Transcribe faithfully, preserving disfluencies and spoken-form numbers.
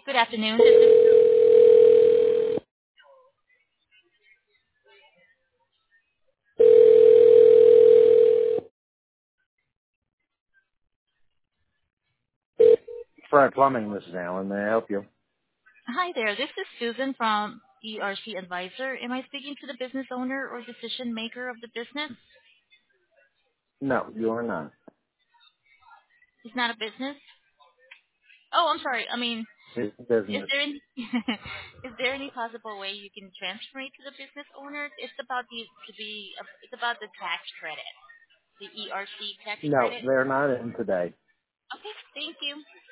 Good afternoon. This is Fry Plumbing, this is Alan. May I help you? Hi there. This is Susan from E R C Advisor. Am I speaking to the business owner or decision maker of the business? No, you are not. It's not a business. Oh, I'm sorry. I mean, It's is business. there any is there any possible way you can transfer me to the business owner? It's about the to be it's about the tax credit, the E R C tax No, credit. they're not in today. Okay, thank you.